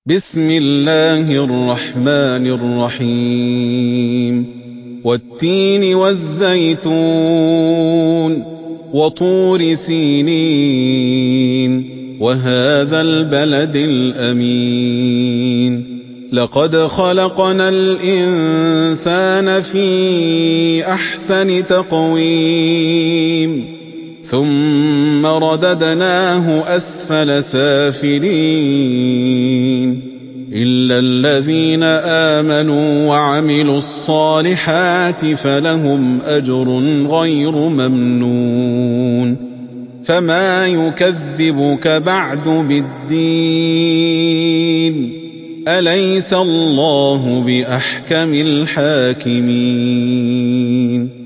بسم الله الرحمن الرحيم والتين والزيتون وطور سينين وهذا البلد الأمين لقد خلقنا الإنسان في أحسن تقويم ثم رددناه أسفل سافلين إلا الذين آمنوا وعملوا الصالحات فلهم أجر غير ممنون فما يكذبك بعد بالدين أليس الله بأحكم الحاكمين